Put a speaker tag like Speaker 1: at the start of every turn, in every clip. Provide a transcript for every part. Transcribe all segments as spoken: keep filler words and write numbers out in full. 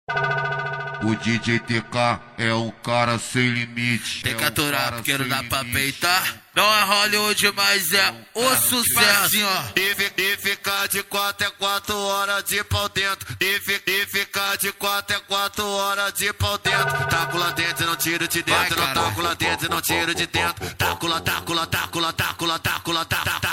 Speaker 1: O D J T K é um cara sem limite.
Speaker 2: Tem que aturar, porque não dá pra peitar. Não é Hollywood, mas é o sucesso. Assim, ó.
Speaker 3: E, e ficar de quatro é quatro horas de pau dentro. E, fi, e ficar de quatro é quatro horas de pau dentro. Taco lá dentro e não tiro de dentro. Não taco lá dentro e não tiro de dentro. Taco lá, taco lá, taco lá, taco lá, taco lá, taco lá,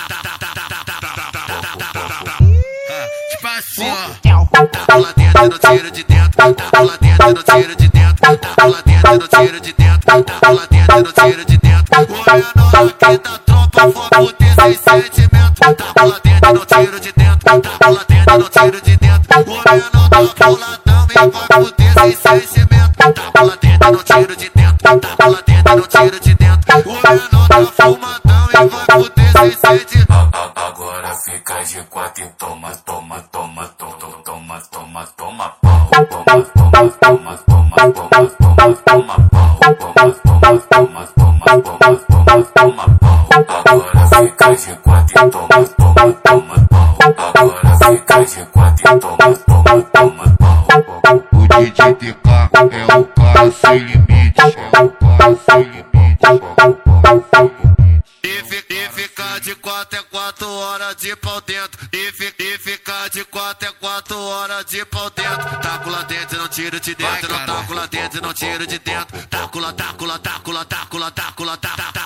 Speaker 2: tipo assim, ó.
Speaker 3: taco lá dentro e não tiro de dentro. Taco lá dentro e não tiro de dentro. Taco lá dentro e não tiro de dentro. Taco lá dentro e não tiro de dentro. O menor aqui da tropa, fogo ter sem sentimento. Taco lá dentro e não tiro de dentro. Taco lá dentro e não tiro de dentro. O menor tá puladão e vai fuder sem sentimento. Taco lá dentro e não tiro de dentro. Taco lá dentro e não tiro de dentro. O menor tá fumadão e vai fuder sem sentimento.
Speaker 4: Agora fica de quatro e toma, toma, toma, toma, toma, toma, toma pau. Toma, toma, toma, toma, toma, toma, toma pau. Toma, toma, toma, toma, toma, toma, toma pau. Agora fica de quatro e toma, toma, toma pau. Agora fica de quatro e toma, toma, toma pau.
Speaker 1: O D J T K é um cara sem limite. É um cara sem limite. É um cara sem limite.
Speaker 3: E, fi, e ficar de quatro é quatro horas de pau dentro. E, fi, e ficar de quatro é quatro horas de pau dentro. Taco lá dentro e não tiro de dentro. Não taco lá dentro e não tiro de dentro. Taco lá, taco lá, taco lá, taco lá, taco lá, taco lá.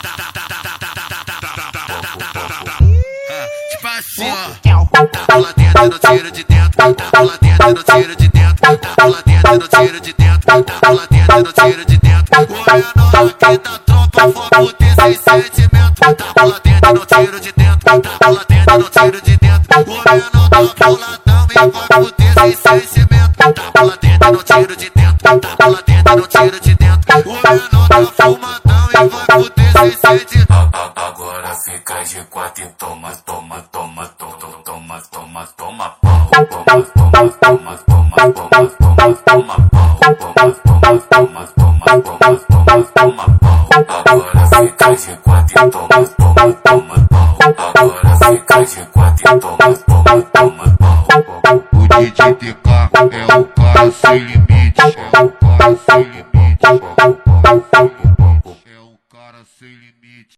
Speaker 2: Tipo assim, ó.
Speaker 3: Taco lá dentro e não tiro de dentro. Taco lá dentro e não tiro de dentro. Taco lá dentro e não tiro de dentro. Taco lá dentro e não tiro de dentro. O menor aqui da tropa, fogo ter sem sentimento. Taco lá dentro e não tiro de dentro. Taco lá dentro e não tiro de dentro. O menor tá puladão e vai fuder sem sentimento. Taco lá dentro e não tiro de dentro. Taco lá dentro e não tiro de dentro. O menor tá fumadão e vai fuder sem sentimento.
Speaker 4: Agora fica de quatro e toma, toma, toma, toma, toma, toma, toma pau. Toma, toma, toma, toma, toma, toma, toma pau. Toma, toma, toma, toma, toma, toma, toma pau. Agora fica de quatro e toma, toma, toma pau. Agora fica de quatro e toma, toma, toma pau.
Speaker 1: O D J T K é um cara sem limite. É um cara sem limite. É um cara sem limite.